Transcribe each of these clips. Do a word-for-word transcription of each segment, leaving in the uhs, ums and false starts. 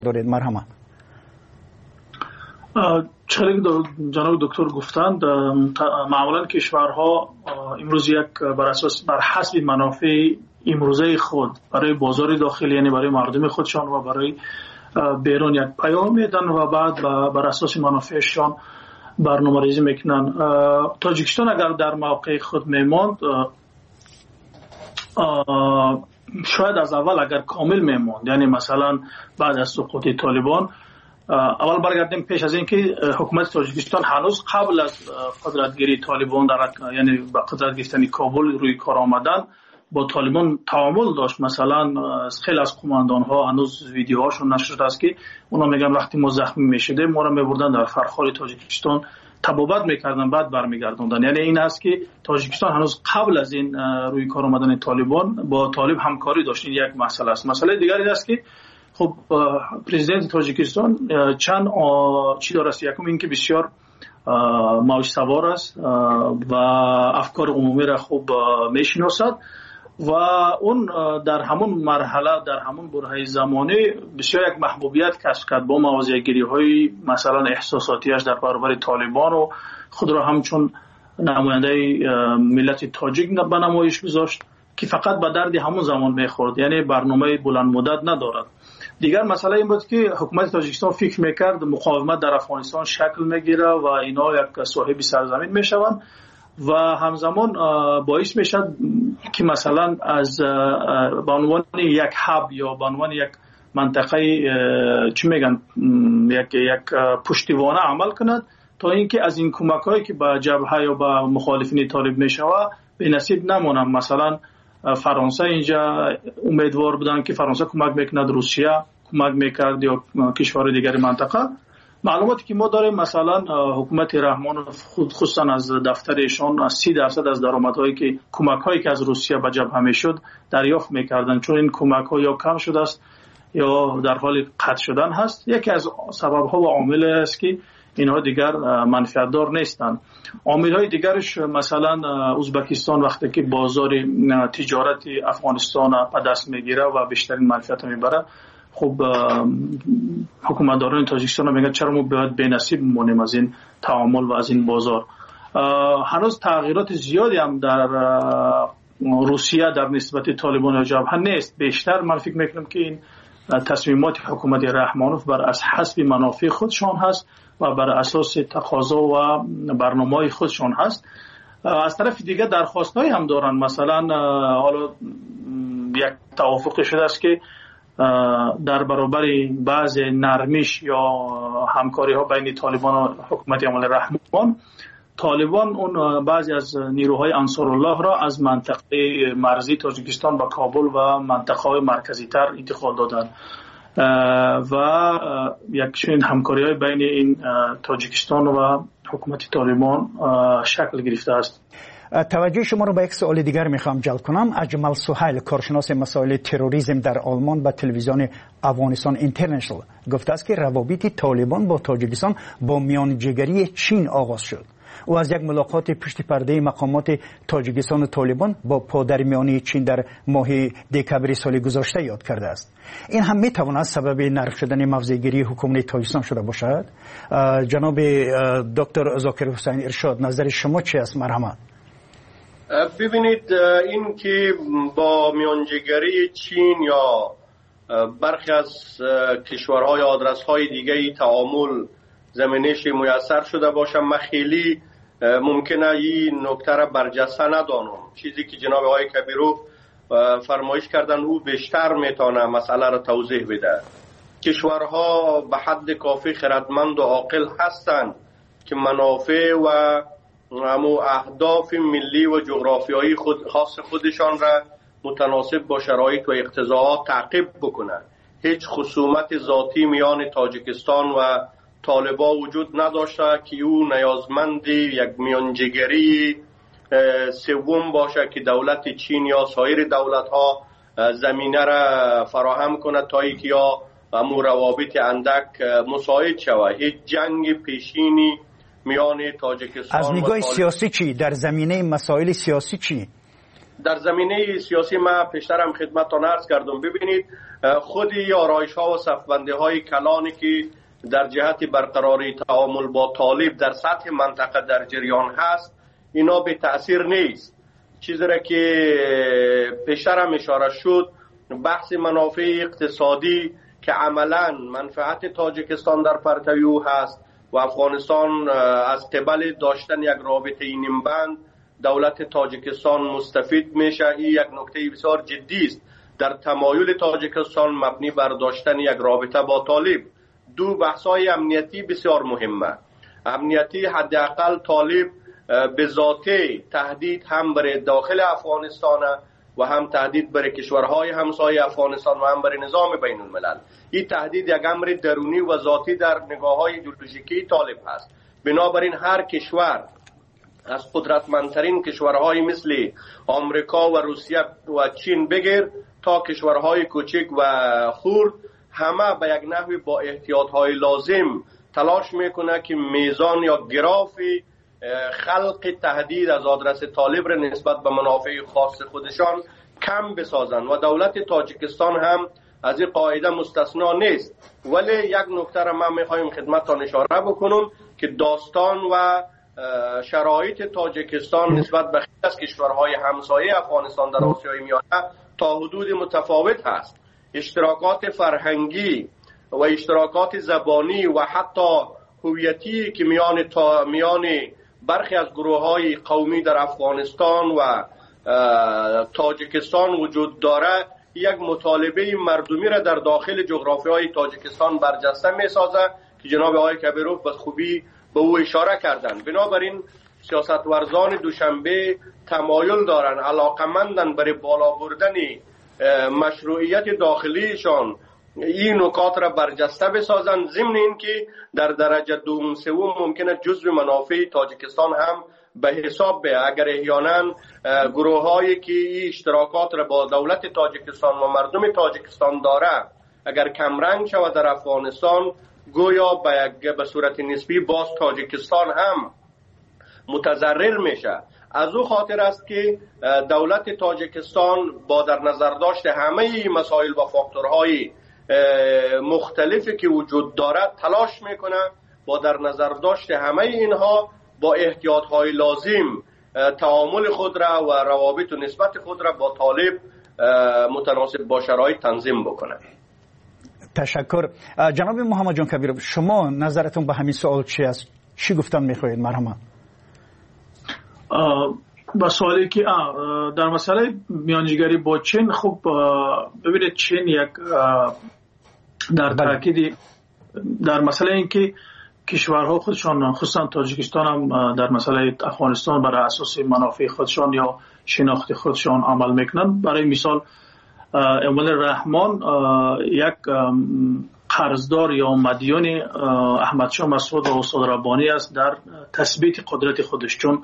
دارید؟ مرحبا. چنین جناب دکتر گفتند معمولا کشورها امروز یک بر اساس بر حسب منافع امروزه خود برای بازار داخلی، یعنی برای مردم خودشان و برای بیرون یک پیام میدن و بعد بر اساس منافعشان برنامه‌ریزی میکنن. تاجیکستان اگر در موقع خود میماند شاید از اول اگر کامل میماند، یعنی مثلا بعد از سقوط طالبان، اول برگردیم پیش از اینکه حکومت تاجیکستان هنوز قبل از قدرتگیری طالبان در یعنی با قدرت گرفتن کابل روی کار آمدن با طالبان تعامل داشت. مثلا خیلی از قماندان ها هنوز ویدیوهاشون نشر است که اونا میگن وقتی ما زخمی میشده ما رو میبردن در فرخار تاجیکستان تبابت میکردن بعد برمیگردوندن. یعنی این است که تاجیکستان هنوز قبل از این روی کار آمدن طالبان با طالب همکاری داشت. این یک مسئله است. مسئله دیگری است که خب پرزیدنت تاجیکستان چند چی داره است. یکم این که بسیار موج سوار است و افکار عمومی را خوب میشناسد و اون در همون مرحله در همون برهه زمانی بسیار یک محبوبیت کسب کرد با موضع‌گیری های مثلا احساساتیش در برابر طالبان و خود را همچون نماینده ملت تاجیک به نمایش گذاشت که فقط به درد همون زمان میخورد، یعنی برنامه بلند مدت ندارد. دیگر مسئله این بود که حکومت تاجیکستان فکر میکرد مقاومت در افغانستان شکل میگیره و اینا یک صاحب سرزمین میشوند و همزمان باعث میشد که مثلا از به عنوان یک هاب یا به عنوان یک منطقه چی میگن یک یک پشتیبانه عمل کند تا اینکه از این کمک‌هایی که به جبهه یا به مخالفین طالب میشوه به نصیب نمونه. مثلا فرانسه اینجا امیدوار بودن که فرانسه کمک میکند، روسیه کمک میکرد یا کشور دیگر منطقه. معلوماتی که ما داریم مثلا حکومت رحمان خود خصوصا از دفترشان از سی درصد از درآمدهایی که کمک‌هایی که از روسیه به جبهه میشد دریافت میکردن، چون این کمک‌ها یا کم شده است یا در حال قطع شدن هست. یکی از سبب‌ها و عامل است که اینها دیگر منفعت دار نیستند. عامل‌های دیگرش مثلا ازبکستان وقتی که بازار تجارت افغانستان به دست میگیره و بیشترین منفعت میبره، خب حکومتداران تاجیکستان میگن چرا ما باید بی‌نصیب بمونیم از این تعامل و از این بازار. هنوز تغییرات زیادی هم در روسیه در نسبت طالبان و جبهه نیست. بیشتر من فکر میکنم که این تصمیمات حکومت رحمانوف بر از حسب منافع خودشان هست و بر اساس تقاضا و برنامه‌های خودشان هست. از طرف دیگه درخواست‌هایی هم دارن. مثلا حالا یک توافق شده است که در برابر بعض نرمیش یا همکاری ها بین طالبان و حکومت عمل رحمان، طالبان اون بعضی از نیروهای انصارالله را از منطقه مرزی تاجیکستان با کابل و منطقه های مرکزی تر انتقال دادن و یک چنین همکاری های بین این تاجیکستان و حکومت طالبان شکل گرفته است. توجه شما رو به یک سوال دیگر میخوام جلب کنم. اجمل سهیل، کارشناس مسائل تروریسم در آلمان، به تلویزیون افغانستان اینترنشنال گفته است که روابط طالبان با تاجیکستان با میانجیگری چین آغاز شد. او از یک ملاقات پشت پرده مقامات تاجیکستان و طالبان با پادرمیانی چین در ماه دکمبر سال گذشته یاد کرده است. این هم میتواند سبب نرم شدن موضع‌گیری حکومت تاجیکستان شده باشد. جناب دکتر ذاکر حسین ارشاد، نظر شما چی است؟ مرحمت. ببینید، این که با میانجیگری چین یا برخی از کشورهای آدرس‌های دیگه تعامل زمینش میسر شده باشه، من خیلی ممکنه این نکته را برجسته ندانم. چیزی که جناب آقای کبیروف فرمایش کردن او بیشتر میتونه مسئله را توضیح بده. کشورها به حد کافی خردمند و عاقل هستند که منافع و امو اهداف ملی و جغرافیایی خود خاص خودشان را متناسب با شرایط و اقتضاعات تعقیب بکنند. هیچ خصومت ذاتی میان تاجیکستان و طالبان وجود نداشته که او نیازمند یک میانجیگری سوم باشه که دولت چین یا سایر دولت ها زمینه را فراهم کنه تا اینکه یا امو روابط اندک مساعد شود. هیچ جنگ پیشینی میان تاجیکستان از نگاه سیاسی چی؟ در زمینه مسائل سیاسی چی؟ در زمینه سیاسی ما پیشترم خدمتتان عرض کردم. ببینید خودی آرایش ها و صفبندی های کلانی که در جهت برقراری تعامل با طالب در سطح منطقه در جریان هست، اینا به تأثیر نیست. چیزی را که پیشترم اشاره شد، بحث منافع اقتصادی که عملا منفعت تاجیکستان در پرتو او هست و افغانستان از قبل داشتن یک رابطه نیمبند دولت تاجیکستان مستفید میشه. این یک نکته بسیار جدی است در تمایل تاجیکستان مبنی بر داشتن یک رابطه با طالب. دو بحث‌های امنیتی بسیار مهمه. امنیتی حداقل طالب به ذاته تهدید هم برای داخل افغانستان و هم تهدید برای کشورهای همسایه افغانستان و هم برای نظام بین الملل. این تهدید یک امر درونی و ذاتی در نگاه‌های ایدئولوژیکی طالب هست. بنابراین هر کشور از قدرتمندترین کشورهای مثل آمریکا و روسیه و چین بگیر تا کشورهای کوچک و خرد، همه به یک نحوی با احتیاطهای لازم تلاش میکنه که میزان یا گراف خلق تهدید از آدرس طالب را نسبت به منافع خاص خودشان کم بسازند و دولت تاجیکستان هم از این قاعده مستثنا نیست. ولی یک نکته را من میخوایم خدمتتان اشاره بکنم که داستان و شرایط تاجیکستان نسبت به خیلی از کشورهای همسایه افغانستان در آسیای میانه تا حدود متفاوت هست. اشتراکات فرهنگی و اشتراکات زبانی و حتی هویتی که میان تا میان برخی از گروه‌های قومی در افغانستان و تاجیکستان وجود داره، یک مطالبه مردمی را در داخل جغرافیای تاجیکستان برجسته می‌سازه که جناب آقای کبیروف به خوبی به او اشاره کردند. بنابراین سیاستورزان دوشنبه تمایل دارند علاقمندن برای بالا بردن مشروعیت داخلیشان این نکات را برجسته بسازند، ضمن اینکه در درجه دوم سوم ممکنه جزو منافع تاجیکستان هم به حساب بیاید. اگر احیانا گروه هایی که این اشتراکات را با دولت تاجیکستان و مردم تاجیکستان داره اگر کمرنگ شود در افغانستان، گویا به به صورت نسبی باز تاجیکستان هم متضرر میشه. از او خاطر است که دولت تاجیکستان با در نظر داشت همه مسائل و فاکتورهای مختلفی که وجود دارد تلاش میکنه با در نظر داشت همه اینها با احتیاطهای لازم تعامل خود را و روابط و نسبت خود را با طالب متناسب با شرایط تنظیم بکنه. تشکر. جناب محمد جان کبیرov، شما نظرتون به همین سوال چی است؟ چی گفتن میخواهید مرحبا؟ با سوالی که در مسئله میانجیگری با چین، خب ببینید چین یک در تاکید در مسئله این که کشورها خودشان خصوصا تاجیکستان هم در مسئله افغانستان برای اساس منافع خودشان یا شناخت خودشان عمل میکنن. برای مثال اموال رحمان یک قرضدار یا مدیون احمدشاه مسعود و استاد ربانی است در تثبیت قدرت خودش، چون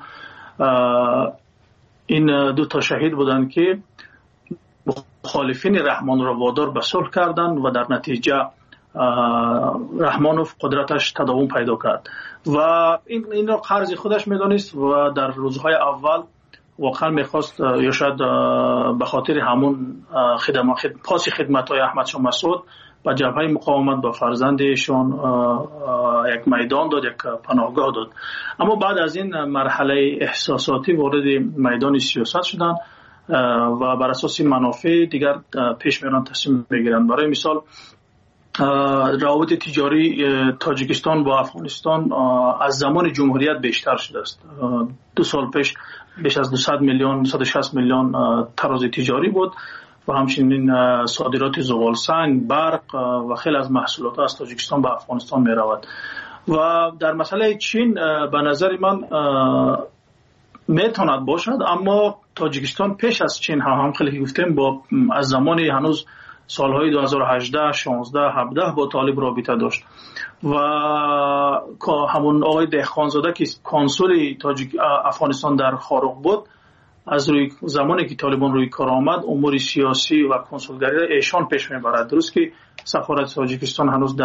این دو تا شهید بودند که مخالفین رحمان را وادار به صلح کردند و در نتیجه رحمانوف قدرتش تداوم پیدا کرد و این این را قرض خودش میدانست و در روزهای اول واقعا میخواست یا شاید به خاطر همون خدمات پاس خدمت‌های احمدشاه مسعود با جبهه مقاومت با فرزندشون یک میدان داد، یک پناهگاه داد. اما بعد از این مرحله احساساتی وارد میدان سیاست شدن و بر اساس منافع دیگر پیش میرن تصمیم میگیرن. برای مثال روابط تجاری تاجیکستان با افغانستان از زمان جمهوریت بیشتر شده است. دو سال پیش بیش از دویست میلیون صد و شصت میلیون تراز تجاری بود و همچنین صادرات زغال سنگ، برق و خیلی از محصولات از تاجیکستان به افغانستان می رود. و در مسئله چین به نظر من میتواند باشد، اما تاجیکستان پیش از چین هم هم خیلی گفتیم با از زمان هنوز سالهای دو هزار و هجده، شانزده، هفده با طالب رابطه داشت و همون آقای دهخانزاده که کنسول تاجیک افغانستان در خاروق بود، از روی زمانی که طالبان روی کار آمد امور سیاسی و کنسولگری را ایشان پیش میبرد. درست که سفارت تاجیکستان هنوز در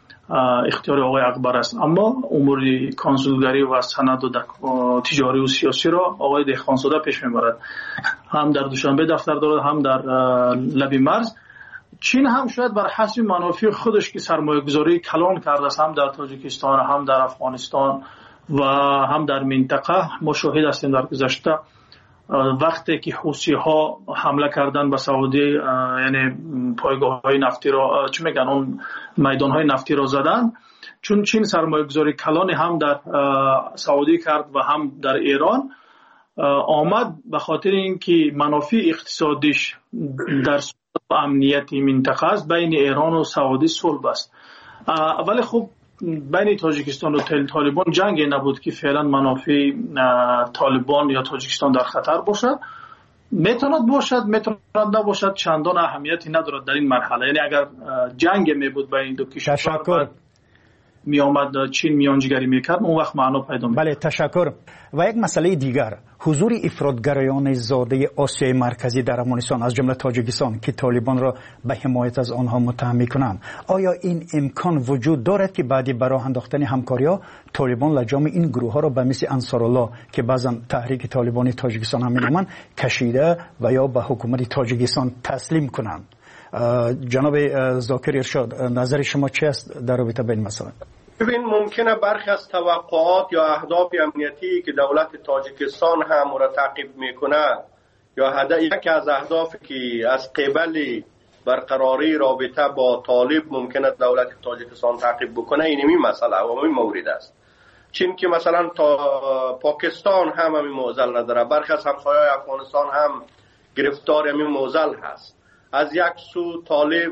اختیار آقای اکبر است. اما امور کنسولگری و سند و تجاری و سیاسی را آقای دهقانزاده پیش میبرد، هم در دوشنبه دفتر دارد هم در لب مرز. چین هم شاید بر حسب منافع خودش که سرمایه گذاری کلان کرده است، هم در تاجیکستان هم در افغانستان و هم در منطقه. ما شاهد هستیم در گذشته وقتی که حوثی ها حمله کردن به سعودی، یعنی پایگاه های نفتی را چه میگن اون میدان های نفتی را زدن، چون چین سرمایه گذاری کلانی هم در سعودی کرد و هم در ایران آمد، به خاطر اینکه منافع اقتصادیش در امنیتی منطقه است، بین ایران و سعودی صلح است. ولی خب بین تاجیکستان و طالبان جنگی نبود که فعلا منافع طالبان یا تاجیکستان در خطر باشد. میتواند باشد، میتواند نباشد، چندان اهمیتی ندارد در این مرحله. یعنی اگر جنگ می بود بین دو کشور می آمد چین میانجیگری میکرد، اون وقت معنا پیدا میکرد. بله، تشکر. و یک مسئله دیگر، حضور افراطگرایان زاده آسیای مرکزی در افغانستان از جمله تاجیکستان که طالبان را به حمایت از آنها متهم میکنند، آیا این امکان وجود دارد که بعدی برای انداختن همکاری‌ها طالبان لجام این گروه ها را به مثل انصارالله که بعضا تحریک طالبانی تاجیکستان هم می‌نامند کشیده و یا به حکومت تاجیکستان تسلیم کنند؟ جناب ذاکر ارشاد، نظر شما چی است در رابطه با این مسئله؟ ببین، ممکنه برخی از توقعات یا اهداف امنیتی که دولت تاجیکستان هم را تعقیب میکنه یا هدف یکی از اهدافی که از قبل برقراری رابطه با طالب ممکنه دولت تاجیکستان تعقیب بکنه، این این مسئله و این مورد است. چون که مثلا تا پاکستان هم همین معضل نداره، برخی از همسایه‌های افغانستان هم گرفتار همین معضل هست. از یک سو طالب،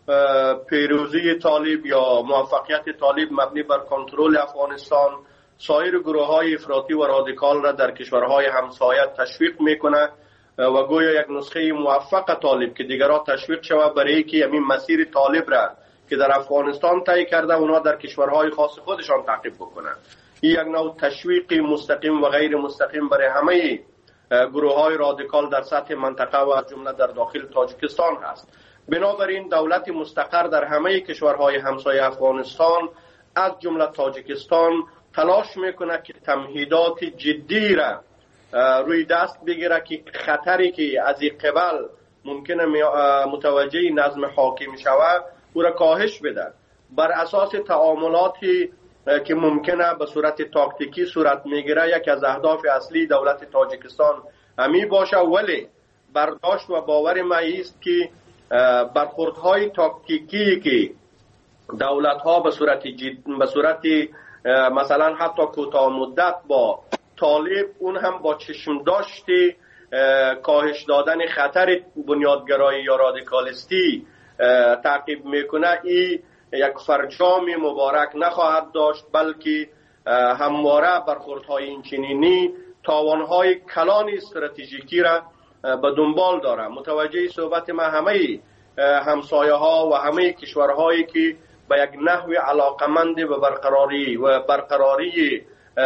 پیروزی طالب یا موفقیت طالب مبنی بر کنترل افغانستان سایر گروه‌های افراطی و رادیکال را در کشورهای همسایه تشویق میکنه و گویا یک نسخه موفق طالب که دیگران تشویق شود برای اینکه همین مسیر طالب را که در افغانستان طی کرده اونا در کشورهای خاص خودشان تعقیب بکنن. این یک نوع تشویق مستقیم و غیر مستقیم برای همه گروه‌های رادیکال در سطح منطقه و از جمله در داخل تاجیکستان هست. بنابراین دولت مستقر در همه کشورهای همسایه افغانستان از جمله تاجیکستان تلاش میکنه که تمهیدات جدی را روی دست بگیره که خطری که از این قبل ممکنه متوجه نظم حاکم شود او را کاهش بده. بر اساس تعاملاتی که ممکنه به صورت تاکتیکی صورت میگیره، یک از اهداف اصلی دولت تاجیکستان همی باشه، ولی برداشت و باور ما است که برخوردهای تاکتیکی که دولت‌ها به صورت جد... به صورت مثلا حتی کوتاه مدت با طالب، اون هم با چشم داشتی کاهش دادن خطر بنیادگرایی یا رادیکالیستی تعقیب میکنه، این یک فرجام مبارک نخواهد داشت، بلکه همواره برخوردهای اینچنینی تاوانهای کلان استراتژیکی را به دنبال داره. متوجه صحبت ما همه همسایه ها و همه کشورهایی که به یک نحو علاقمند به برقراری و برقراری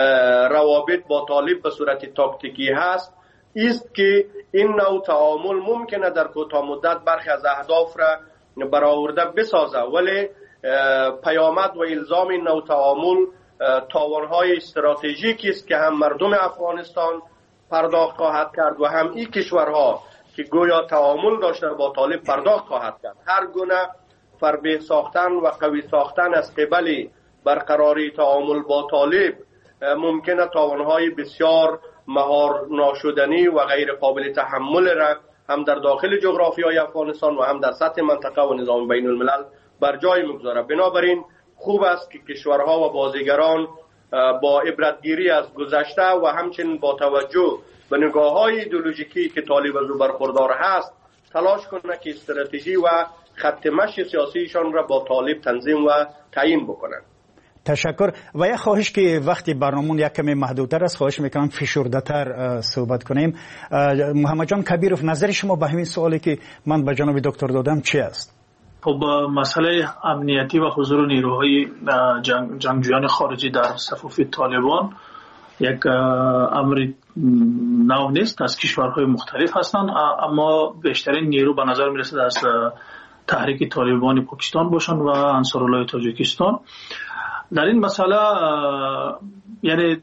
روابط با طالب به صورت تاکتیکی هست، است که این نوع تعامل ممکنه در کوتاه مدت برخی از اهداف را برآورده بسازه، ولی پیامد و الزام این نوع تعامل تاوانهای استراتژیکی است که هم مردم افغانستان پرداخت خواهد کرد و هم این کشورها که گویا تعامل داشته با طالب پرداخت خواهد کرد. هر گونه فربه ساختن و قوی ساختن از قبل برقراری تعامل با طالب ممکنه تاوانهای بسیار مهار ناشدنی و غیر قابل تحمل را هم در داخل جغرافیای افغانستان و هم در سطح منطقه و نظام بین الملل بر جای میگذاره. بنابراین خوب است که کشورها و بازیگران با عبرتگیری از گذشته و همچنین با توجه به نگاه‌های ایدئولوژیکی که طالب از او برخوردار هست تلاش کنه که استراتژی و خط مشی سیاسیشان را با طالب تنظیم و تعیین بکنن. تشکر. و یک خواهش که وقتی برنامون یک کمی محدودتر است، خواهش میکنم فشرده‌تر صحبت کنیم. محمد جان کبیروف، نظر شما به همین سوالی که من به جناب دکتر دادم چی است؟ خب مسئله امنیتی و حضور نیروهای جنگ، جنگجویان خارجی در صفوف طالبان یک امر نو نیست، از کشورهای مختلف هستند، اما بیشترین نیرو به نظر میرسد از تحریک طالبان پاکستان باشند و انصارالله تاجیکستان. در این مسئله یعنی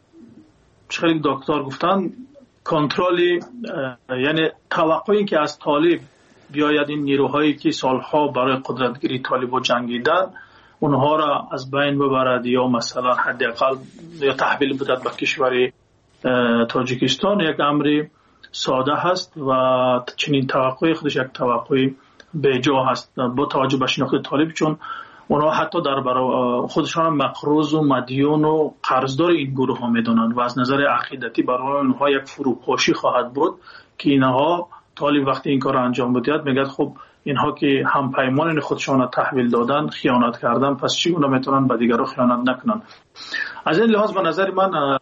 خیلی دکتر گفتن کنترل، یعنی توقعی که از طالب بیاید این نیروهایی که سالها برای قدرتگیری طالب جنگیدن اونها را از بین ببرد یا مثلا حداقل یا تحویل بدهد به کشور تاجیکستان یک امر ساده هست و چنین توقعی خودش یک توقعی بیجا هست با توجه به شناخت طالب، چون اونها حتی در برای خودشان مقروض و مدیون و قرضدار این گروه ها میدونند و از نظر عقیدتی برای اونها یک فروپاشی خواهد بود که اینها طالب وقتی این کار را انجام بدهد میگه خب اینها که هم پیمان خودشان را تحویل دادن خیانت کردن، پس چگونه میتونن به دیگران خیانت نکنن. از این لحاظ به نظر من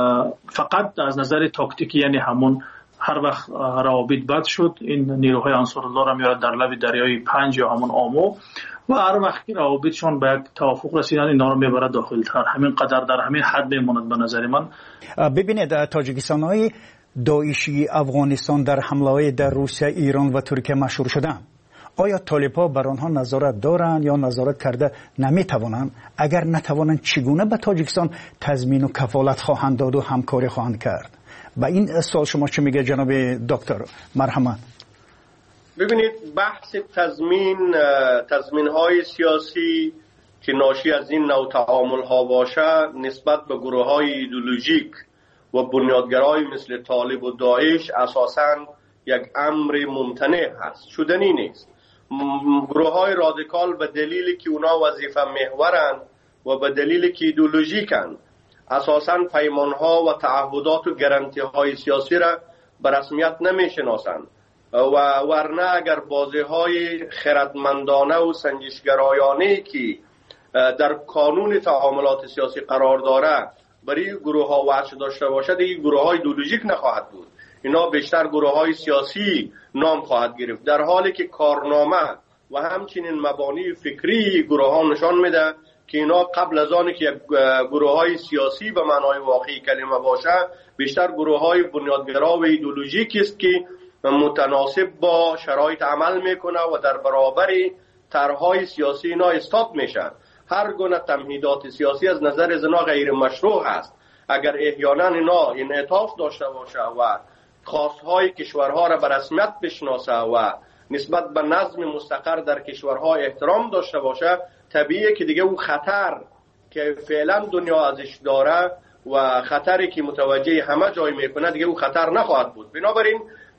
فقط از نظر تاکتیکی، یعنی همون هر وقت روابط بد شد این نیروهای انصارالله را میارد در لب دریای پنج یا همون آمو و هر وقت که روابطشان به یک توافق رسیدن اینا رو میبرد داخل تر، همین قدر در همین حد میماند به نظر من. ببینید تاجیکستان های داعشی افغانستان در حمله های در روسیه، ایران و ترکیه مشهور شدن. آیا طالب ها بر آنها نظارت دارند یا نظارت کرده نمیتوانند؟ اگر نتوانند چگونه به تاجیکستان تضمین و کفالت خواهند داد و همکاری خواهند کرد؟ با این سوال شما چه میگه جناب دکتر؟ مرحمت. ببینید بحث تضمین تضمین های سیاسی که ناشی از این نوع تعامل ها باشه نسبت به گروه های ایدئولوژیک و بنیادگرای مثل طالب و داعش اساساً یک امر ممتنع هست، شدنی نیست. گروه های رادیکال به دلیلی که اونا وظیفه محورن و به دلیلی که ایدئولوژیکن اساساً پیمان ها و تعهدات و گارانتی های سیاسی را به رسمیت نمی شناسند و ورنه اگر بازی های خردمندانه و سنجشگرایانه که در قانون تعاملات سیاسی قرار داره برای گروه ها وجه داشته باشد، این گروه های ایدئولوژیک نخواهد بود، اینا بیشتر گروه های سیاسی نام خواهد گرفت، در حالی که کارنامه و همچنین مبانی فکری گروه ها نشان میده که اینا قبل از آنی که گروه های سیاسی به معنای واقعی کلمه باشه بیشتر گروه های بنیادگرا و ایدئولوژیکی است که متناسب با شرایط عمل میکنه و در برابر طرحهای سیاسی اینا استاد میشن. هر گونه تمهیدات سیاسی از نظر زنا غیر مشروع است. اگر احیانا اینا انعطاف داشته باشه و خواستهای کشورها را به رسمیت بشناسه و نسبت به نظم مستقر در کشورها احترام داشته باشه، طبیعیه که دیگه اون خطر که فعلا دنیا ازش داره و خطری که متوجه همه جای میکنه دیگه اون خطر نخواهد بود. بنابراین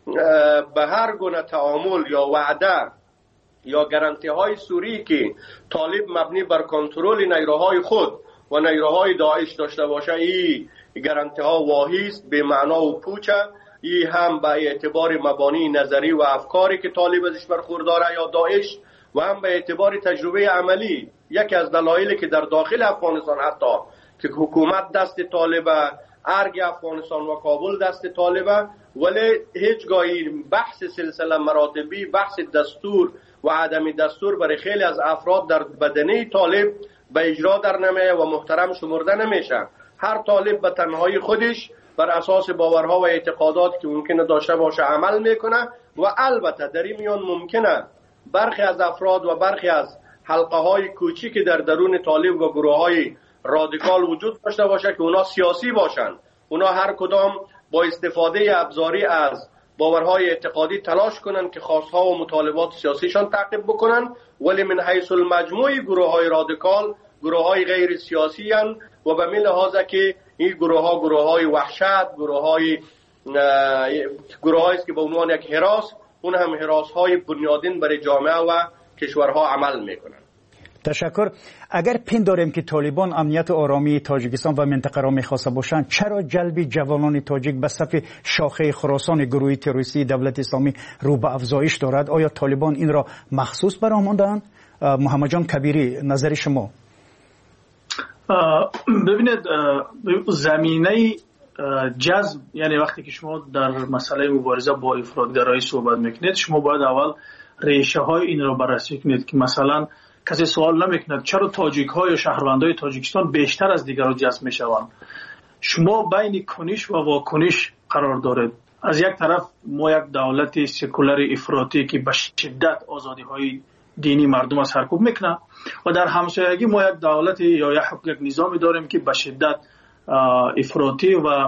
به هر گونه تعامل یا وعده یا گارانتی های سوری که طالب مبنی بر کنترل نیروهای خود و نیروهای داعش داشته باشه، این گارانتی ها واهی است، به معنا و پوچه. این هم به اعتبار مبانی نظری و افکاری که طالب ازش برخورداره یا داعش و هم به اعتبار تجربه عملی. یکی از دلایلی که در داخل افغانستان حتی که حکومت دست طالبه، ارگ افغانستان و کابل دست طالبه، ولی هیچگاهی بحث سلسله مراتبی، بحث دستور و عدم دستور برای خیلی از افراد در بدنه طالب به اجرا در نمیه و محترم شمرده نمیشه. هر طالب به تنهایی خودش بر اساس باورها و اعتقادات که ممکنه داشته باشه عمل میکنه و البته در این میان ممکنه برخی از افراد و برخی از حلقه های کوچیک که در درون طالب و گروه های رادیکال وجود داشته باشه که اونا سیاسی باشن، اونا هر کدام با استفاده ابزاری از باورهای اعتقادی تلاش کنن که خواستها و مطالبات سیاسیشان تعقیب بکنن، ولی من حیث المجموع گروه های رادیکال گروه های غیر سیاسی هن و به می لحاظه که این گروه ها گروه های وحشت، گروه های گروه هایی است که به عنوان یک هراس، اون هم هراس های بنیادین برای جامعه و کشورها عمل میکنن. تشکر. اگر پنداریم که طالبان امنیت و آرامی تاجیکستان و منطقه را میخواسته باشند، چرا جلب جوانان تاجیک به صف شاخه خراسان گروه تروریستی دولت اسلامی رو به افزایش دارد؟ آیا طالبان این را مخصوص برآمدند؟ محمد جان کبیری، نظر شما؟ ببینید، زمینه جذب، یعنی وقتی که شما در مسئله مبارزه با افراطگرایی صحبت میکنید، شما باید اول ریشه های این را بررسی کنید که مثلا کسی سوال نمیکند چرا تاجیک ها یا شهروندای تاجیکستان بیشتر از دیگران جذب میشوند. شما بین کنش و واکنش قرار دارید. از یک طرف ما یک دولت سکولار افراطی که به شدت آزادی های دینی مردم سرکوب میکنه و در همسایگی ما یک دولت یا یک نظامی داریم که به شدت افراطی و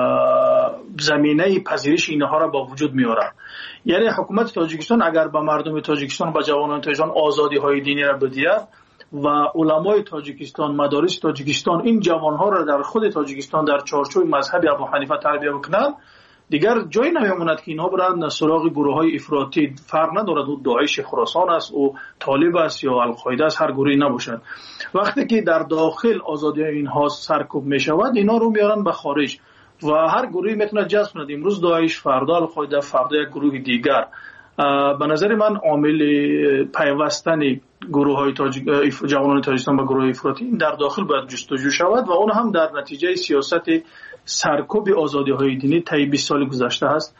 زمینه پذیرش اینها را با وجود میاره. یعنی حکومت تاجیکستان اگر به مردم تاجیکستان و جوانان تاجیکستان آزادی های دینی را بدهد و علمای تاجیکستان، مدارس تاجیکستان این جوانها را در خود تاجیکستان در چارچوب مذهب ابو حنیفه تربیت بکنند، دیگر جای نمیماند که اینها برند سراغ گروه های افراطی. فرق ندارد او داعش خراسان است او طالب است یا القاعده است، هر گروهی نباشد. وقتی که در داخل آزادی اینها سرکوب می شود اینا رو میارن به خارج و هر گروهی میتونه جذب کند. امروز داعش، فردا القاعده، فردا یک گروه دیگر. به نظر من عامل پیوستن گروه های تاجیک جوانان تاجیکستان با گروه افراطی در داخل باید جستجو شود و اون هم در نتیجه سیاست سرکوب آزادی های دینی طی بیست سال گذشته است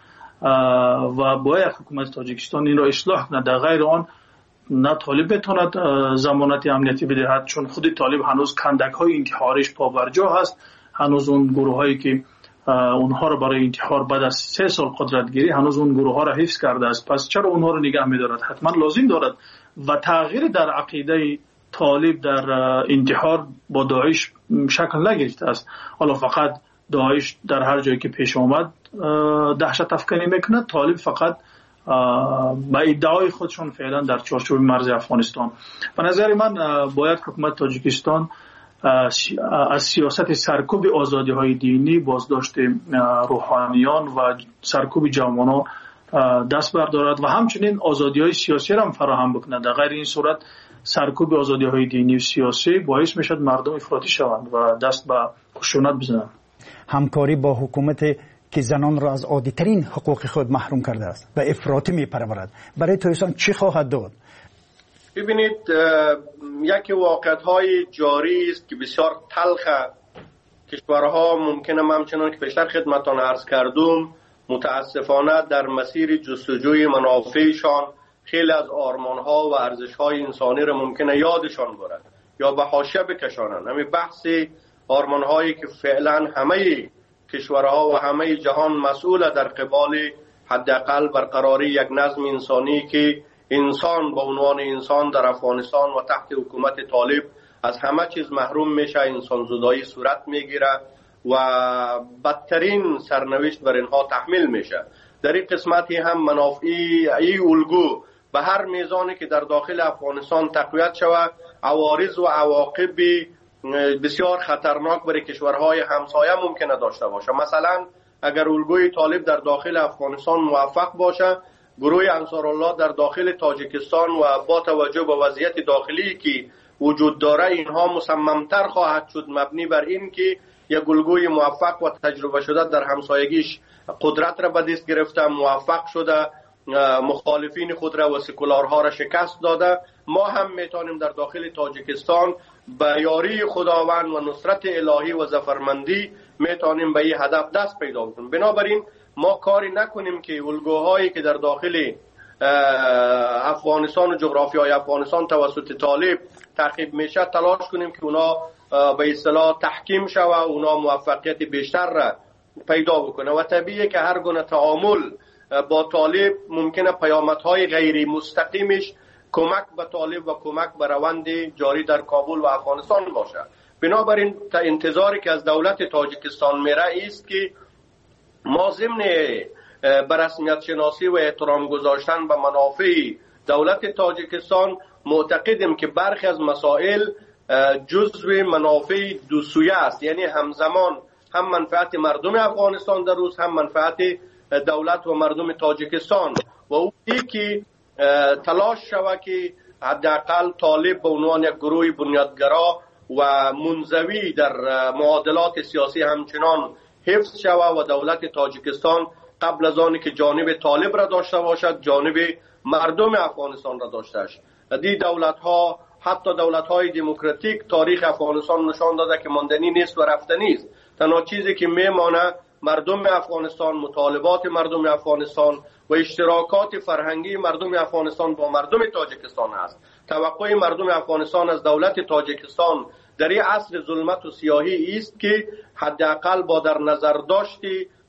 و باید حکومت تاجیکستان این را اصلاح کند. در غیر آن نه طالب بتواند ضمانت امنیتی بدهد، چون خود طالب هنوز کندک های انتحاریش پابرجا هست. هنوز اون گروه هایی که اونها را برای انتحار بعد از سه سال قدرت گیری هنوز اون گروه ها را حفظ کرده است. پس چرا اونها را نگه می‌دارد؟ حتما لازم دارد و تغییر در عقیده طالب در انتحار با داعش شکل نگرفته است. حالا فقط داعش در هر جایی که پیش آمد دهشت افکنی میکنه، طالب فقط با ادعای خودشون فعلا در چارچوب مرز افغانستان. به نظر من باید حکومت تاجیکستان از سیاست سرکوب آزادی های دینی، بازداشت روحانیان و سرکوب جوانان دست بردارد و همچنین آزادی های سیاسی را هم فراهم بکند. در غیر این صورت سرکوب آزادی های دینی و سیاسی باعث میشد مردم افراطی شوند و دست به خشونت بزنند. همکاری با حکومت که زنان را از عادی‌ترین حقوق خود محروم کرده است و افراطی می‌پرورد، برای تاجیکستان چی خواهد داد؟ ببینید، یکی واقعیت‌های جاری است که بسیار تلخ کشورها ممکنه همچنان که پیشتر خدمتتان عرض کردم متاسفانه در مسیر جستجوی منافعشان خیلی از آرمان‌ها و ارزش‌های انسانی را ممکنه یادشان برد یا به حاشیه بکشانند. همین بحث آرمان‌هایی که فعلا همه کشورها و همه جهان مسئول در قبال حداقل برقراری یک نظم انسانی که انسان به عنوان انسان در افغانستان و تحت حکومت طالب از همه چیز محروم میشه، انسان زدایی صورت میگیره و بدترین سرنوشت بر اینها تحمیل میشه. در این قسمتی هم منافعی ای الگو به هر میزانی که در داخل افغانستان تقویت شود عوارض و عواقب بسیار خطرناک برای کشورهای همسایه ممکنه داشته باشه. مثلا اگر الگوی طالب در داخل افغانستان موفق باشه، گروه انصارالله در داخل تاجیکستان و با توجه به وضعیت داخلی که وجود داره اینها مصممتر خواهد شد مبنی بر این که یک الگوی موفق و تجربه شده در همسایگیش قدرت را به دست گرفته، موفق شده، مخالفین خود را و سکولارها را شکست داده. ما هم میتونیم در داخل تاجیکستان به یاری خداوند و نصرت الهی و ظفرمندی میتونیم به این هدف دست پیدا کنیم. بنابراین ما کاری نکنیم که الگوهایی که در داخل افغانستان و جغرافیای افغانستان توسط طالب تعقیب میشه تلاش کنیم که اونا به اصطلاح تحکیم شوه و اونا موفقیت بیشتر را پیدا بکنه و طبیعیه که هر گونه تعامل با طالب ممکنه پیامدهای غیر مستقیمش کمک به طالب و کمک به روند جاری در کابل و افغانستان باشه. بنابراین تا انتظاری که از دولت تاجیکستان میره است که ما ضمن به رسمیت شناسی و احترام گذاشتن به منافع دولت تاجیکستان معتقدیم که برخی از مسائل جزو منافع دو سویه است، یعنی همزمان هم منفعت مردم افغانستان در روز هم منفعت دولت و مردم تاجیکستان و او که تلاش شود که حداقل طالب به عنوان یک گروه بنیادگرا و منزوی در معادلات سیاسی همچنان حفظ شود و دولت تاجیکستان قبل از آنی که جانب طالب را داشته باشد جانب مردم افغانستان را داشتهش. دی دولت ها حتی دولت های دموکراتیک تاریخ افغانستان نشان داده که ماندنی نیست و رفتنی است. تنها چیزی که میمانه مردم افغانستان، مطالبات مردم افغانستان و اشتراکات فرهنگی مردم افغانستان با مردم تاجیکستان است. توقع مردم افغانستان از دولت تاجیکستان در این عصر ظلمت و سیاهی است که حداقل با در نظر داشتی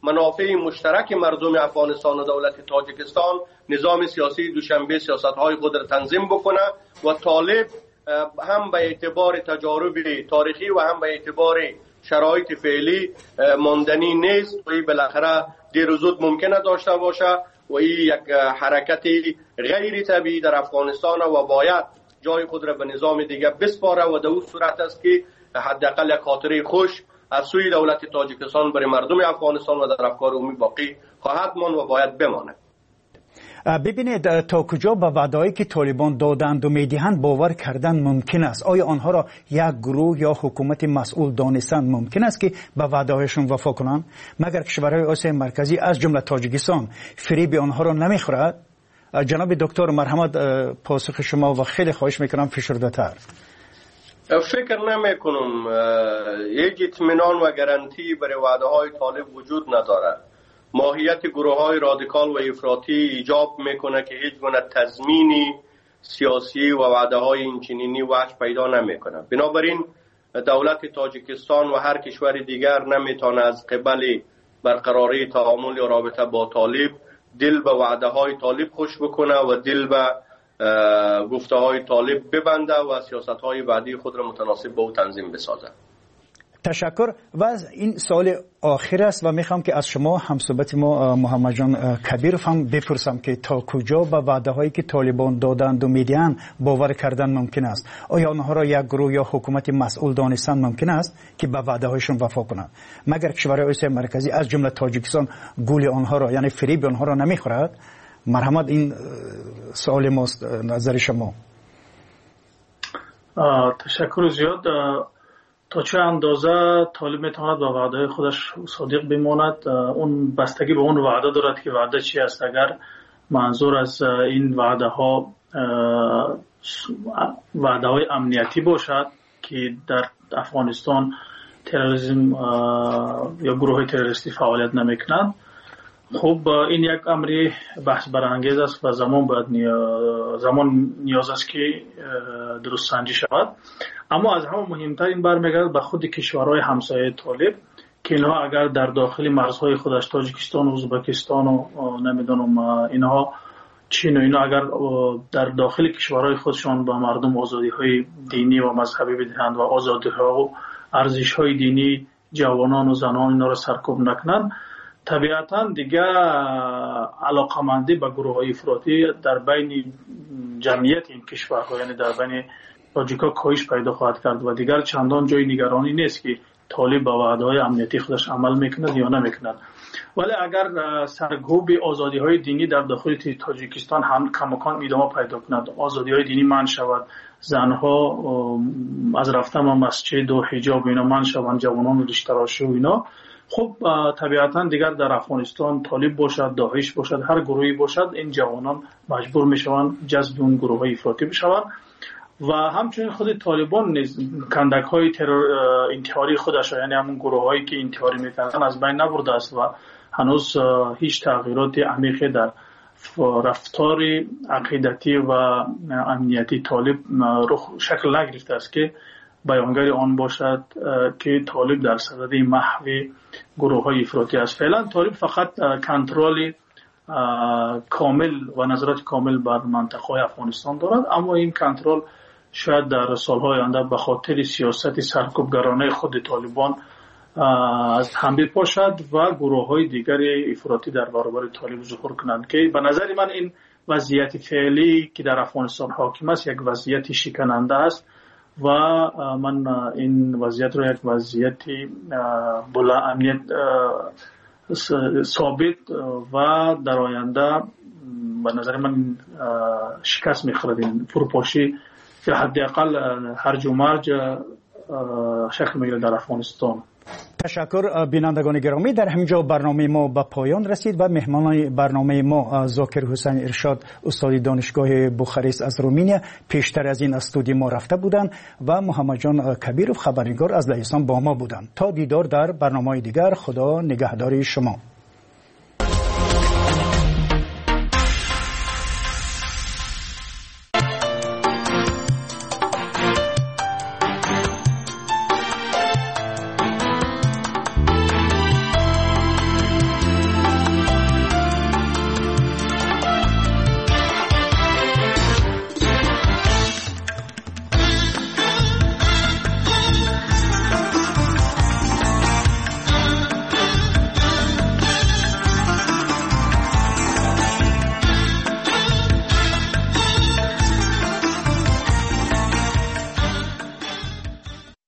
منافع مشترک مردم افغانستان و دولت تاجیکستان نظام سیاسی دوشنبه سیاست‌های خود را تنظیم بکنه و طالب هم به اعتبار تجارب تاریخی و هم به اعتبار شرایط فعلی ماندنی نیست و این بالاخره دیر و زود ممکنه داشته باشه و این یک حرکت غیر طبیعی در افغانستان و باید جای خود را به نظام دیگه بسپاره و در اون صورت است که حداقل یک خاطره خوش از سوی دولت تاجیکستان برای مردم افغانستان و در افکار عمومی باقی خواهد ماند و باید بماند. ببینید تا کجا به وعده‌ای که طالبان دادند و میدهند باور کردن ممکن است؟ آیا آنها را یک گروه یا حکومت مسئول دانستند ممکن است که به وعده‌هایشان وفا کنند؟ مگر کشورهای آسیای مرکزی از جمله تاجیکستان فریب آنها را نمیخورد؟ جناب دکتر مرحمت پاسخ شما و خیلی خواهش میکنم فشرده‌تر. فکر نمی کنم یک اطمینان و گارانتی برای وعده های طالب وجود نداره. ماهیت گروه های رادیکال و افراطی ایجاب میکنه که هیچ گونه تضمینی سیاسی و وعده های اینچنینی وجه پیدا نمیکنه. بنابراین دولت تاجیکستان و هر کشور دیگر نمیتونه از قبل برقراری تعامل یا رابطه با طالب دل به وعده های طالب خوش بکنه و دل به گفته های طالب ببنده و سیاست های بعدی خود را متناسب با او تنظیم بسازه. تشکر. و این سوال آخر است و میخوام که از شما همصحبت ما محمد جان کبیرов هم بپرسم که تا کجا به وعده هایی که طالبان دادند و میدهند باور کردن ممکن است؟ آیا آنها را یک گروه یا حکومت مسئول دانستن ممکن است که به وعده هایشون وفا کنند؟ مگر کشورهای آسیای مرکزی از جمله تاجیکستان گول آنها را یعنی فریب آنها را نمیخورد؟ مرحمت این سوال ماست، نظر شما. تشکر زیاد. تا چه اندازه طالب میتواند با وعده خودش صادق بماند اون بستگی به اون وعده دارد که وعده چی است. اگر منظور از این وعده ها وعده های امنیتی باشد که در افغانستان تروریسم یا گروه تروریستی فعالیت نمیکنند، خب این یک امری بحث برانگیز است و زمان باید نیاز زمان نیاز است که درست سنجی شود. اما از همه مهمتر این برمیگردد به خود کشورهای همسایه طالب که اینها اگر در داخل مرزهای خودش تاجیکستان و ازبکستان و نمیدونم اینها چین و اینا اگر در داخل کشورهای خودشان با مردم آزادی های دینی و مذهبی بدهند و آزادی ها و ارزش های دینی جوانان و زنان اینا را سرکوب نکنند، طبیعتا دیگه علاقمندی به گروه های افراطی در بین جمعیت این کشورها یعنی در بین تاجیکا کاهش پیدا خواهد کرد و دیگر چندان جای نگرانی نیست که طالب با وعده های امنیتی خودش عمل میکند یا نمیکند. ولی اگر سرکوب آزادی های دینی در داخل تاجیکستان هم کماکان ادامه پیدا کند، آزادی های دینی منع شود، زنها از رفتن به مسجد و حجاب اینا منع شوند، جوانان ریش تراشی و اینا، خب طبیعتا دیگر در افغانستان طالب باشد، داعش باشد، هر گروهی باشد، این جوانان مجبور میشوند جذب اون گروه های افراطی بشوند و همچنین خود طالبان نیز کندک های ترور انتحاری خودش یعنی همون گروه هایی که انتحاری میکنن از بین نبرده است و هنوز هیچ تغییرات عمیقی در رفتار عقیدتی و امنیتی طالب رخ شکل نگرفته است که بیانگر آن باشد که طالب در صدد محو گروه های افراطی است. فعلا طالب فقط کنترل کامل و نظارت کامل بر منطقه افغانستان دارد، اما این کنترل شاید در سالهای آینده به خاطر سیاست سرکوبگرانه خود طالبان از هم بپاشد و گروه های دیگر افراطی در برابر طالب ظهور کنند که به نظر من این وضعیت فعلی که در افغانستان حاکم است یک وضعیت شکننده است و من این وضعیت رو یک وضعیت بلا امنیت ثابت و در آینده به نظر من شکست می‌خورد این فروپاشی که حداقل هرج و مرج شکل می‌گیرد در افغانستان. تشکر بینندگان گرامی. در همینجا برنامه ما به پایان رسید و مهمان برنامه ما ذاکر حسین ارشاد استاد دانشگاه بوخارست از رومانیا پیشتر از این استودیو ما رفته بودند و محمد جان کبیرov خبرنگار از لهستان با ما بودند. تا دیدار در برنامه دیگر، خدا نگهدار شما.